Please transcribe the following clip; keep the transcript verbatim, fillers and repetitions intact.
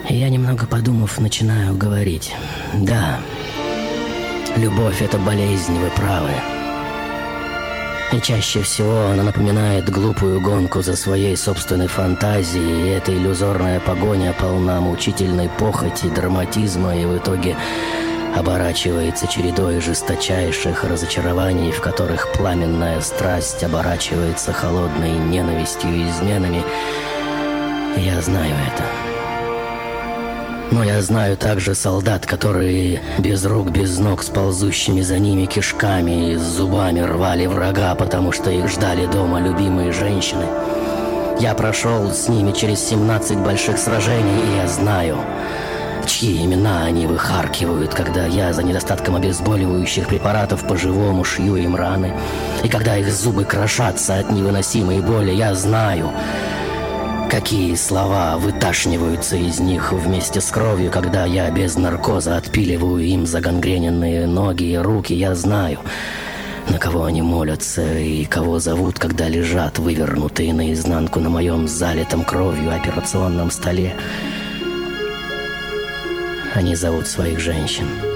И я, немного подумав, начинаю говорить. Да, любовь — это болезнь, вы правы. И чаще всего она напоминает глупую гонку за своей собственной фантазией, и эта иллюзорная погоня полна мучительной похоти, драматизма, и в итоге оборачивается чередой жесточайших разочарований, в которых пламенная страсть оборачивается холодной ненавистью и изменами. И я знаю это. Но я знаю также солдат, которые без рук, без ног, с ползущими за ними кишками и с зубами рвали врага, потому что их ждали дома любимые женщины. Я прошел с ними через семнадцать больших сражений, и я знаю, чьи имена они выхаркивают, когда я за недостатком обезболивающих препаратов по-живому шью им раны. И когда их зубы крошатся от невыносимой боли, я знаю, какие слова выташниваются из них вместе с кровью, когда я без наркоза отпиливаю им загангрененные ноги и руки. Я знаю, на кого они молятся и кого зовут, когда лежат вывернутые наизнанку на моем залитом кровью операционном столе. Они зовут своих женщин.